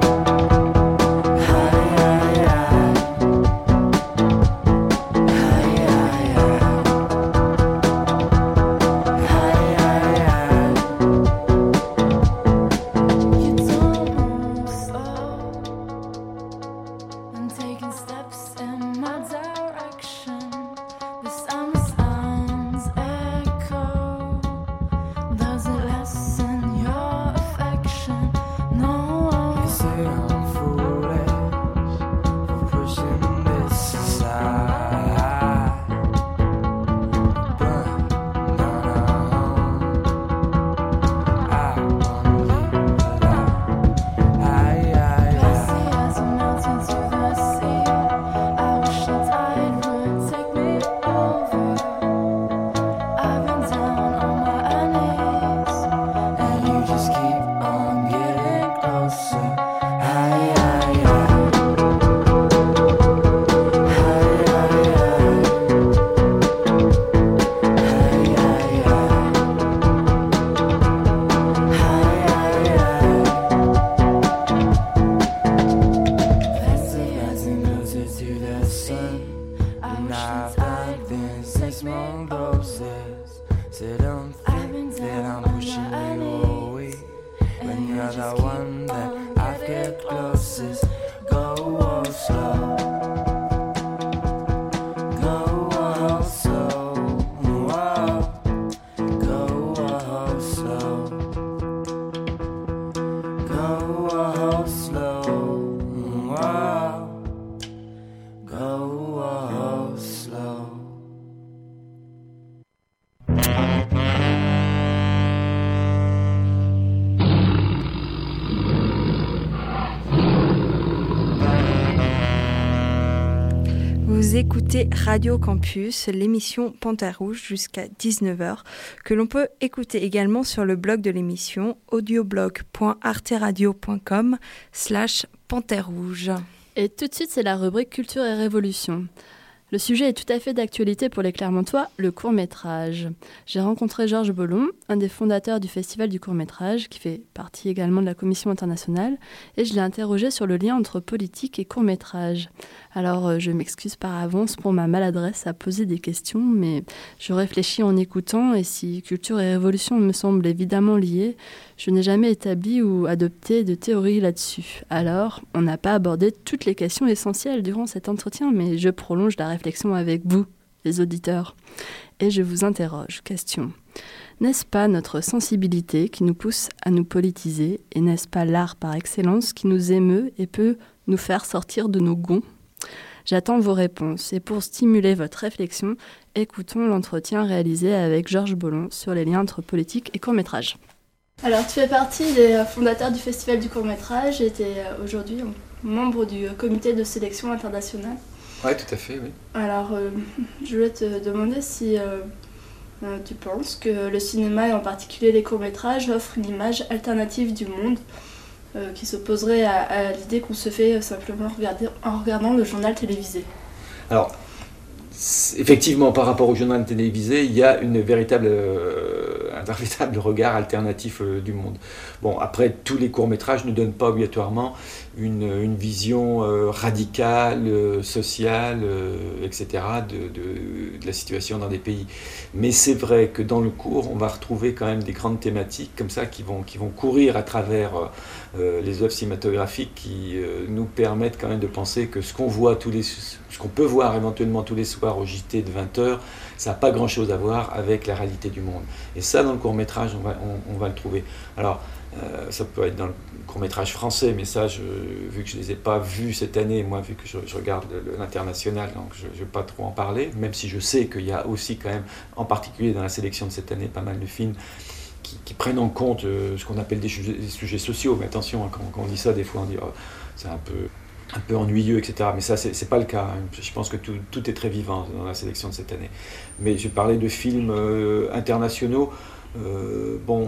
Vous écoutez Radio Campus, l'émission Panthère Rouge jusqu'à dix-neuf heures, que l'on peut écouter également sur le blog de l'émission audioblog point arteradio point com slash Panthère Rouge. Et tout de suite, c'est la rubrique Culture et Révolution. Le sujet est tout à fait d'actualité pour les Clermontois, le court-métrage. J'ai rencontré Georges Bollon, un des fondateurs du Festival du court-métrage, qui fait partie également de la Commission internationale, et je l'ai interrogé sur le lien entre politique et court-métrage. Alors, je m'excuse par avance pour ma maladresse à poser des questions, mais je réfléchis en écoutant, et si culture et révolution me semblent évidemment liées, je n'ai jamais établi ou adopté de théorie là-dessus. Alors, on n'a pas abordé toutes les questions essentielles durant cet entretien, mais je prolonge la réflexion avec vous, les auditeurs. Et je vous interroge, question. N'est-ce pas notre sensibilité qui nous pousse à nous politiser, et n'est-ce pas l'art par excellence qui nous émeut et peut nous faire sortir de nos gonds ? J'attends vos réponses, et pour stimuler votre réflexion, écoutons l'entretien réalisé avec Georges Bollon sur les liens entre politique et court-métrage. Alors, tu fais partie des fondateurs du Festival du court-métrage et tu es aujourd'hui membre du comité de sélection internationale. Oui, tout à fait, oui. Alors, euh, je voulais te demander si euh, euh, tu penses que le cinéma, et en particulier les courts-métrages, offrent une image alternative du monde euh, qui s'opposerait à, à l'idée qu'on se fait simplement regarder, en regardant le journal télévisé. Alors, effectivement, par rapport au journal télévisé, il y a une véritable, euh, un véritable regard alternatif euh, du monde. Bon, après, tous les courts-métrages ne donnent pas obligatoirement une, une vision euh, radicale, euh, sociale, euh, et cetera de, de, de la situation dans des pays. Mais c'est vrai que dans le court, on va retrouver quand même des grandes thématiques comme ça qui vont, qui vont courir à travers euh, les œuvres cinématographiques qui euh, nous permettent quand même de penser que ce qu'on voit tous les, ce qu'on peut voir éventuellement tous les soirs au J T de vingt heures, ça n'a pas grand-chose à voir avec la réalité du monde. Et ça, dans le court-métrage, on va, on, on va le trouver. Alors, euh, ça peut être dans le court-métrage français, mais ça, je, vu que je ne les ai pas vus cette année, moi, vu que je, je regarde le, l'international, donc je ne vais pas trop en parler, même si je sais qu'il y a aussi quand même, en particulier dans la sélection de cette année, pas mal de films qui, qui prennent en compte euh, ce qu'on appelle des sujets, des sujets sociaux. Mais attention, hein, quand, quand on dit ça, des fois, on dit oh, c'est un peu... un peu ennuyeux, et cetera. Mais ça, c'est, c'est pas le cas. Je pense que tout, tout est très vivant dans la sélection de cette année. Mais je parlais de films euh, internationaux. Euh, bon,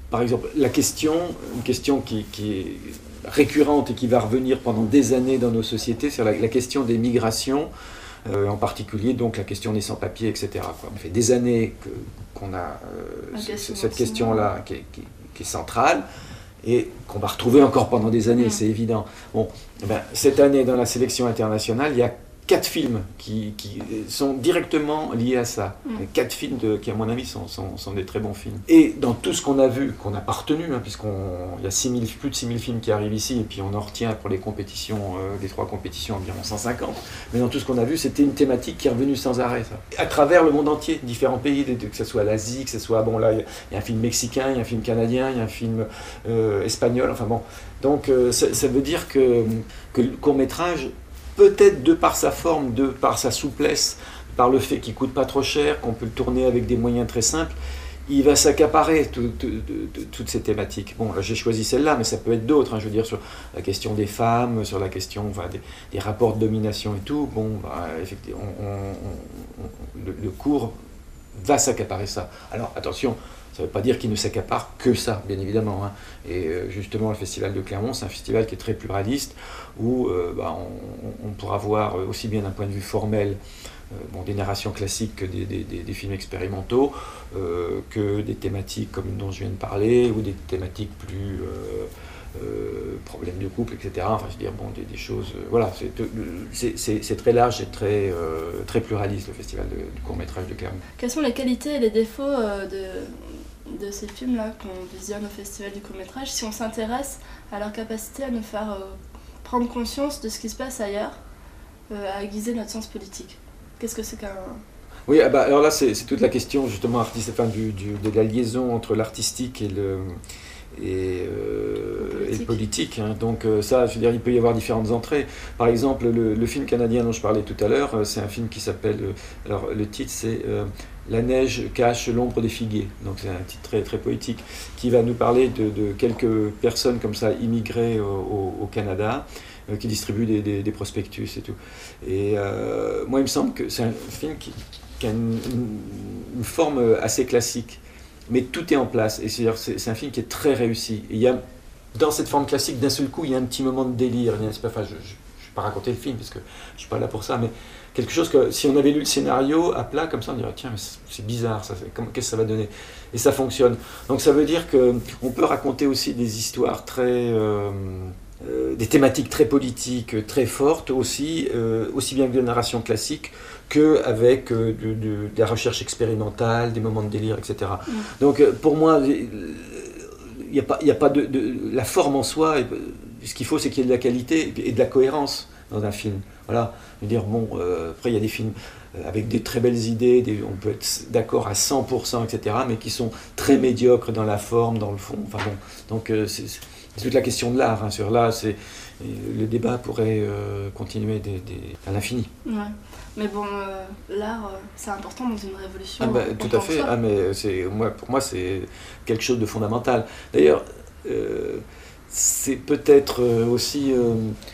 par exemple, la question, une question qui, qui est récurrente et qui va revenir pendant des années dans nos sociétés, c'est la, la question des migrations, euh, en particulier donc la question des sans-papiers, et cetera. Quoi. Ça fait des années que, qu'on a euh, ce, cette question-là qui est, qui, qui est centrale et qu'on va retrouver encore pendant des années, mmh. c'est évident. Bon, eh ben, cette année, dans la sélection internationale, il y a quatre films qui, qui sont directement liés à ça. Mmh. Quatre films de, qui, à mon avis, sont, sont, sont des très bons films. Et dans tout ce qu'on a vu, qu'on n'a pas retenu, hein, puisqu'il y a six mille, plus de six mille films qui arrivent ici, et puis on en retient pour les compétitions, euh, les trois compétitions, environ cent cinquante. Mais dans tout ce qu'on a vu, c'était une thématique qui est revenue sans arrêt, ça. À travers le monde entier, différents pays, que ce soit l'Asie, que ce soit, bon là, il y a un film mexicain, il y a un film canadien, il y a un film euh, espagnol, enfin bon. Donc euh, ça, ça veut dire que, que le court-métrage, peut-être de par sa forme, de par sa souplesse, par le fait qu'il ne coûte pas trop cher, qu'on peut le tourner avec des moyens très simples, il va s'accaparer tout, tout, tout, toutes ces thématiques. Bon, là j'ai choisi celle-là, mais ça peut être d'autres, hein, je veux dire, sur la question des femmes, sur la question enfin, des, des rapports de domination et tout. Bon, bah, effectivement, on, on, on, le, le cours va s'accaparer ça. Alors, attention, ça ne veut pas dire qu'il ne s'accapare que ça, bien évidemment. Hein. Et euh, justement, le Festival de Clermont, c'est un festival qui est très pluraliste, où euh, bah, on, on pourra voir aussi bien d'un point de vue formel euh, bon, des narrations classiques que des, des, des, des films expérimentaux, euh, que des thématiques comme dont je viens de parler, ou des thématiques plus euh, euh, problèmes de couple, et cetera. Enfin, je veux dire, bon, des, des choses... Euh, voilà, c'est, c'est, c'est, c'est très large et très, euh, très pluraliste, le Festival de, du court-métrage de Clermont. Quelles sont les qualités et les défauts euh, de... de ces films-là qu'on visionne au Festival du court-métrage, si on s'intéresse à leur capacité à nous faire euh, prendre conscience de ce qui se passe ailleurs, euh, à aiguiser notre sens politique. Qu'est-ce que c'est qu'un... Oui, ah bah, alors là, c'est, c'est toute la question, justement, artiste, enfin, du, du, de la liaison entre l'artistique et le... et, euh, politique. et le politique. Hein. Donc euh, ça, je veux dire, il peut y avoir différentes entrées. Par exemple, le, le film canadien dont je parlais tout à l'heure, c'est un film qui s'appelle... Euh, alors, le titre, c'est... Euh, La neige cache l'ombre des figuiers, donc c'est un titre très, très poétique, qui va nous parler de, de quelques personnes comme ça, immigrées au, au, au Canada, euh, qui distribuent des, des, des prospectus et tout. Et euh, moi, il me semble que c'est un film qui, qui a une, une, une forme assez classique, mais tout est en place. Et c'est-à-dire, c'est, c'est un film qui est très réussi. Et il y a, dans cette forme classique, d'un seul coup, il y a un petit moment de délire. Enfin, je ne vais pas raconter le film, parce que je ne suis pas là pour ça, mais quelque chose que, si on avait lu le scénario à plat, comme ça, on dirait, tiens, mais c'est bizarre, ça, comment, qu'est-ce que ça va donner ? Et ça fonctionne. Donc ça veut dire qu'on peut raconter aussi des histoires très... Euh, euh, des thématiques très politiques, très fortes aussi, euh, aussi bien que de la narration classique, qu'avec euh, de, de, de la recherche expérimentale, des moments de délire, et cetera. Mmh. Donc pour moi, il n'y a pas, y a pas de, de... La forme en soi, ce qu'il faut, c'est qu'il y ait de la qualité et de la cohérence dans un film. Voilà, je veux dire, bon, euh, après il y a des films euh, avec des très belles idées, des, on peut être d'accord à cent pour cent, et cetera, mais qui sont très médiocres dans la forme, dans le fond, enfin bon, donc euh, c'est, c'est toute la question de l'art, hein, sur là, c'est, le débat pourrait euh, continuer des, des, à l'infini. Ouais. Mais bon, euh, l'art, euh, c'est important dans une révolution. Ah ben, tout à fait, ah, mais c'est, moi, pour moi c'est quelque chose de fondamental. D'ailleurs, euh, c'est peut-être aussi... Euh,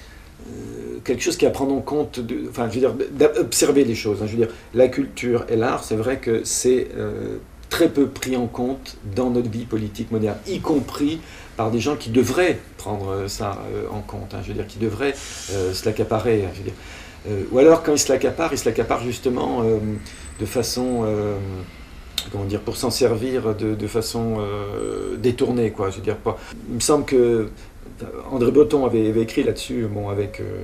Euh, quelque chose qui est à prendre en compte, de, enfin, je veux dire, d'observer les choses. Hein, je veux dire, la culture et l'art, c'est vrai que c'est euh, très peu pris en compte dans notre vie politique moderne, y compris par des gens qui devraient prendre ça euh, en compte. Hein, je veux dire, qui devraient euh, se l'accaparer. Hein, je veux dire. Euh, ou alors, quand ils se l'accaparent, ils se l'accaparent justement euh, de façon... Euh, comment dire, pour s'en servir de, de façon euh, détournée, quoi. Je veux dire, pas. Il me semble que André Breton avait, avait écrit là-dessus, bon, avec, euh,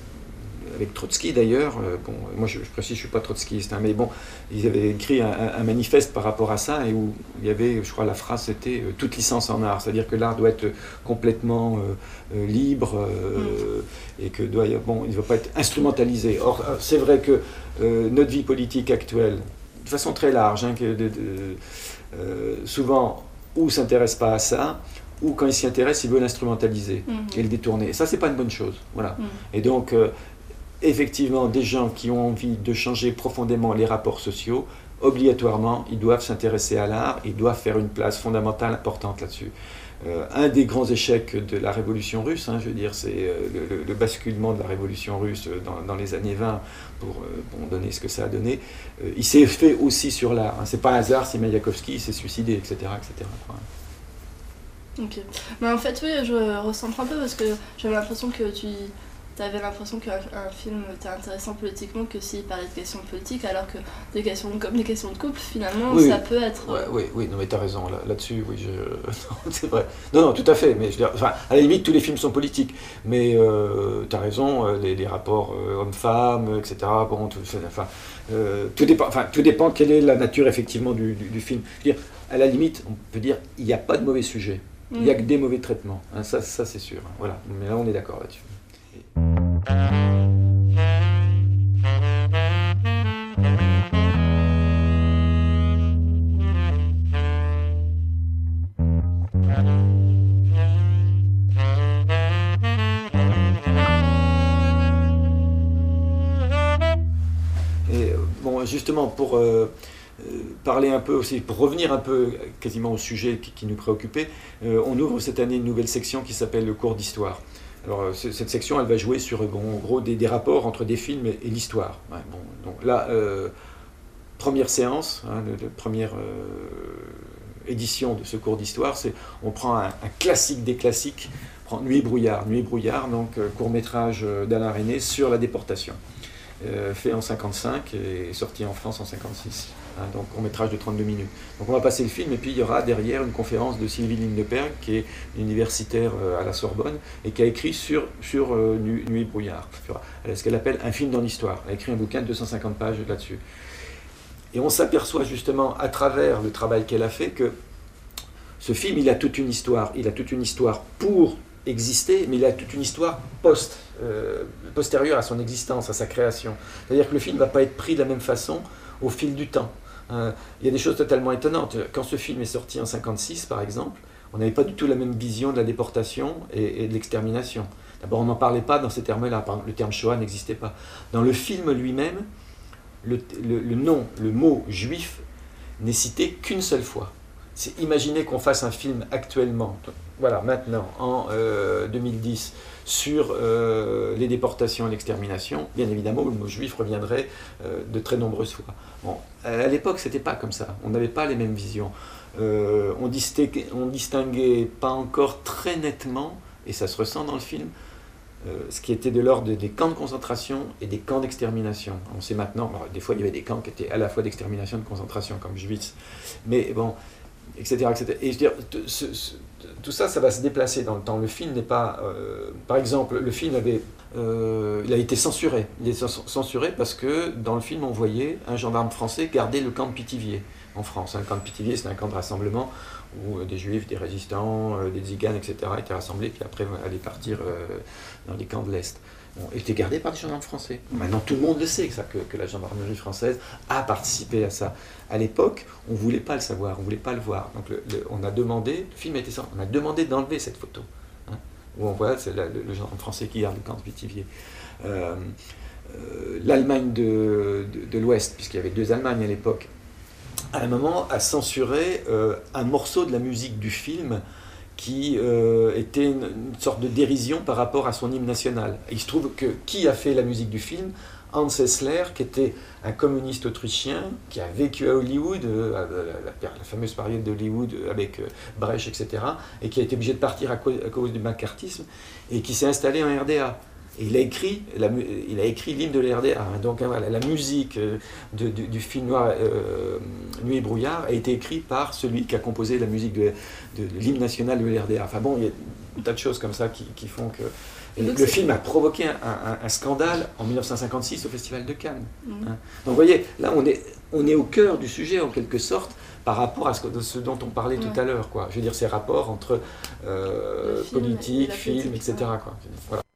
avec Trotsky d'ailleurs. Euh, bon, moi, je, je précise, je ne suis pas trotskiste, hein, mais bon, ils avaient écrit un, un manifeste par rapport à ça, et où il y avait, je crois, la phrase c'était euh, toute licence en art, c'est-à-dire que l'art doit être complètement euh, euh, libre euh, mm. et que doit, bon, il ne doit pas être instrumentalisé. Or, c'est vrai que euh, notre vie politique actuelle, de façon très large, hein, que de, de, euh, souvent, ou ne s'intéresse pas à ça, ou quand il s'y intéresse, il veut l'instrumentaliser mmh. et le détourner. Et ça, c'est pas une bonne chose. Voilà. Mmh. Et donc, euh, effectivement, des gens qui ont envie de changer profondément les rapports sociaux, obligatoirement, ils doivent s'intéresser à l'art, ils doivent faire une place fondamentale, importante là-dessus. Euh, un des grands échecs de la révolution russe, hein, je veux dire, c'est euh, le, le basculement de la révolution russe dans, dans les années vingt, pour euh, bon, donner ce que ça a donné. Euh, il s'est fait aussi sur l'art. Hein. C'est pas un hasard si Maïakovski s'est suicidé, et cetera, et cetera quoi. Ok. Mais en fait, oui, je ressens un peu parce que j'avais l'impression que tu avais l'impression qu'un un film était intéressant politiquement que s'il parlait de questions politiques, alors que des questions comme les questions de couple, finalement, oui, ça peut être. Ouais, oui, oui, non, mais t'as raison là, là-dessus, oui, je... non, c'est vrai. Non, non, tout à fait. Mais je veux dire, enfin, à la limite, tous les films sont politiques, mais euh, t'as raison, les, les rapports euh, hommes-femmes, et cetera. Bon, tout, enfin, euh, tout dépend. Enfin, tout dépend quelle est la nature effectivement du, du, du film. Je veux dire, à la limite, on peut dire, il n'y a pas de mauvais sujet. Il n'y a que des mauvais traitements, hein, ça, ça c'est sûr. Voilà. Mais là on est d'accord là-dessus. Et bon, justement pour euh, Euh, parler un peu aussi, pour revenir un peu quasiment au sujet qui, qui nous préoccupait, euh, on ouvre cette année une nouvelle section qui s'appelle le cours d'histoire. Alors euh, cette section, elle va jouer sur bon, en gros des, des rapports entre des films et, et l'histoire. Ouais, bon, donc là, euh, première séance, hein, de, de première euh, édition de ce cours d'histoire, c'est on prend un, un classique des classiques, on prend Nuit et brouillard, Nuit et brouillard, donc euh, court métrage d'Alain Resnais sur la déportation. Euh, fait en cinquante-cinq et sorti en France en cinquante-six. Hein, donc court métrage de trente-deux minutes. Donc on va passer le film et puis il y aura derrière une conférence de Sylvie Lindeperg qui est universitaire euh, à la Sorbonne et qui a écrit sur, sur euh, Nuit, Nuit et brouillard, sur ce qu'elle appelle un film dans l'histoire. Elle a écrit un bouquin de deux cent cinquante pages là-dessus. Et on s'aperçoit justement à travers le travail qu'elle a fait que ce film, il a toute une histoire. Il a toute une histoire pour exister, mais il a toute une histoire post, euh, postérieure à son existence, à sa création. C'est-à-dire que le film ne va pas être pris de la même façon au fil du temps. Euh, il y a des choses totalement étonnantes. Quand ce film est sorti en cinquante-six, par exemple, on n'avait pas du tout la même vision de la déportation et, et de l'extermination. D'abord, on n'en parlait pas dans ces termes-là. Le terme Shoah n'existait pas. Dans le film lui-même, le, le, le nom, le mot juif n'est cité qu'une seule fois. C'est imaginer qu'on fasse un film actuellement, voilà, maintenant, en euh, deux mille dix, sur euh, les déportations et l'extermination. Bien évidemment, le mot juif reviendrait euh, de très nombreuses fois. Bon, à l'époque, c'était pas comme ça. On n'avait pas les mêmes visions. Euh, on, distinguait, on distinguait pas encore très nettement, et ça se ressent dans le film, euh, ce qui était de l'ordre des camps de concentration et des camps d'extermination. On sait maintenant, alors, des fois il y avait des camps qui étaient à la fois d'extermination et de concentration, comme Auschwitz. Mais bon, et cetera, et cetera. Et je veux dire, ce, ce, tout ça, ça va se déplacer dans le temps. Le film n'est pas... Euh, par exemple, le film avait... Euh, il a été censuré. Il est censuré parce que dans le film, on voyait un gendarme français garder le camp de Pithiviers en France. Le camp de Pithiviers, c'est un camp de rassemblement où des juifs, des résistants, des tziganes, et cetera étaient rassemblés, puis après allaient partir euh, dans les camps de l'Est. Bon, il était gardé par des gendarmes français. Maintenant, tout le monde le sait, ça, que, que la gendarmerie française a participé à ça. À l'époque, on ne voulait pas le savoir, on ne voulait pas le voir. Donc, le, le, on a demandé, le film a été sorti, on a demandé d'enlever cette photo, hein, où on voit c'est la, le, le gendarme français qui garde le camp de Pithiviers. Euh, euh, L'Allemagne de, de, de l'Ouest, puisqu'il y avait deux Allemagnes à l'époque, à un moment a censuré euh, un morceau de la musique du film qui euh, était une, une sorte de dérision par rapport à son hymne national. Et il se trouve que qui a fait la musique du film ? Hans Hessler, qui était un communiste autrichien, qui a vécu à Hollywood, euh, à la, la, la fameuse période d'Hollywood avec euh, Brecht, et cetera, et qui a été obligé de partir à cause, à cause du macartisme, et qui s'est installé en R D A. Et il a écrit, la, il a écrit l'hymne de la R D A. Hein, donc hein, voilà, la musique de, de, du film noir euh, Nuit et brouillard a été écrite par celui qui a composé la musique de, de, de l'hymne national de la R D A. Enfin bon, il y a un tas de choses comme ça qui, qui font que... Donc, le film a provoqué un, un, un scandale en dix-neuf cent cinquante-six au Festival de Cannes. Mmh. Hein. Donc vous voyez, là on est, on est au cœur du sujet en quelque sorte par rapport à ce, ce dont on parlait ouais. tout à l'heure. Quoi. Je veux dire, ces rapports entre euh, film politique, film, et cetera. Quoi. Voilà.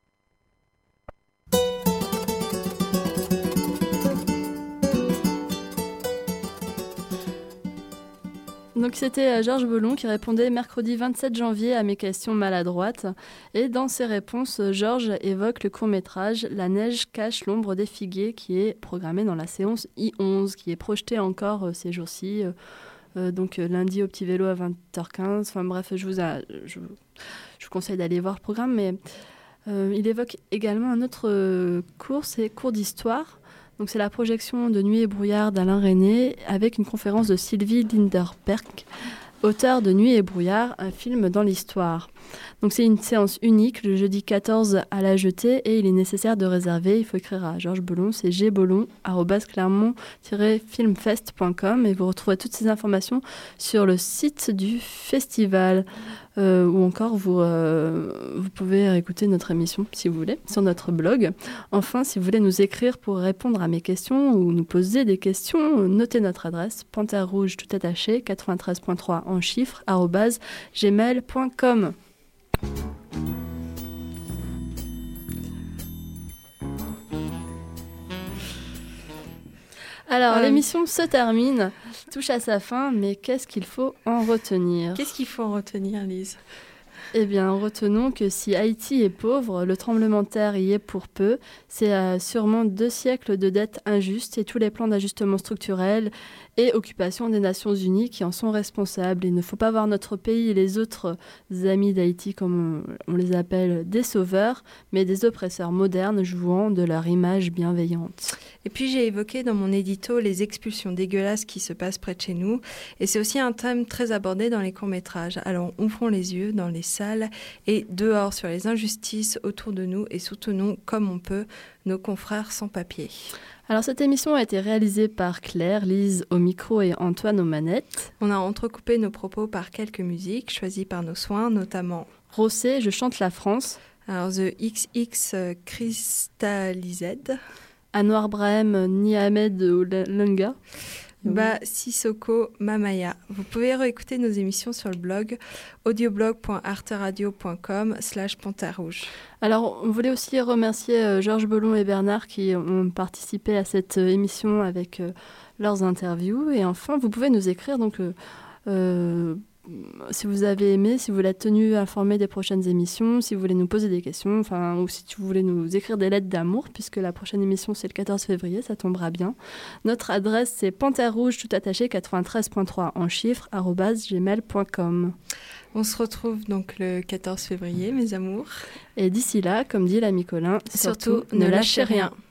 Donc c'était Georges Bellon qui répondait mercredi vingt-sept janvier à mes questions maladroites. Et dans ses réponses, Georges évoque le court-métrage « La neige cache l'ombre des figuiers » qui est programmé dans la séance I onze, qui est projeté encore euh, ces jours-ci, euh, euh, donc euh, lundi au Petit Vélo à vingt heures quinze. Enfin bref, je vous, a, je, je vous conseille d'aller voir le programme. Mais euh, il évoque également un autre euh, cours, c'est cours d'histoire. Donc c'est la projection de Nuit et brouillard d'Alain Resnais avec une conférence de Sylvie Lindeperg auteur de Nuit et brouillard, un film dans l'histoire. Donc c'est une séance unique le jeudi quatorze à la Jetée et il est nécessaire de réserver. Il faut écrire à Georges Bollon, c'est gbolon arobase clermont tiret filmfest point com et vous retrouverez toutes ces informations sur le site du festival. Euh, ou encore vous, euh, vous pouvez écouter notre émission si vous voulez sur notre blog. Enfin, si vous voulez nous écrire pour répondre à mes questions ou nous poser des questions, notez notre adresse panthère rouge tout attaché quatre-vingt-treize point trois en chiffres arobase gmail point com. Alors, euh... l'émission se termine, touche à sa fin, mais qu'est-ce qu'il faut en retenir ? Qu'est-ce qu'il faut en retenir, Lise ? Eh bien, retenons que si Haïti est pauvre, le tremblement de terre y est pour peu. C'est euh, sûrement deux siècles de dettes injustes et tous les plans d'ajustement structurel et occupation des Nations Unies qui en sont responsables. Il ne faut pas voir notre pays et les autres amis d'Haïti, comme on, on les appelle, des sauveurs, mais des oppresseurs modernes jouant de leur image bienveillante. Et puis j'ai évoqué dans mon édito les expulsions dégueulasses qui se passent près de chez nous. Et c'est aussi un thème très abordé dans les courts-métrages. Alors ouvrons les yeux dans les salles et dehors sur les injustices autour de nous et soutenons comme on peut nos confrères sans papier. Alors cette émission a été réalisée par Claire, Lise au micro et Antoine aux manettes. On a entrecoupé nos propos par quelques musiques choisies par nos soins, notamment Rossé, Je chante la France. Alors The X X Crystallised. Anwar Brahim, Nihamed Lunga. Bah, Sissoko Mamaya. Vous pouvez réécouter nos émissions sur le blog audioblog point arteradio point com slash panthère rouge. Alors, on voulait aussi remercier euh, Georges Bollon et Bernard qui ont participé à cette euh, émission avec euh, leurs interviews. Et enfin, vous pouvez nous écrire donc euh, euh, si vous avez aimé, si vous l'êtes tenu informé des prochaines émissions, si vous voulez nous poser des questions, enfin, ou si vous voulez nous écrire des lettres d'amour, puisque la prochaine émission c'est le quatorze février, ça tombera bien. Notre adresse c'est panthère rouge tout attaché quatre-vingt-treize point trois en chiffres arobase gmail point com. On se retrouve donc le quatorze février, mes amours. Et d'ici là, comme dit l'ami Colin, surtout, surtout ne lâchez rien. rien.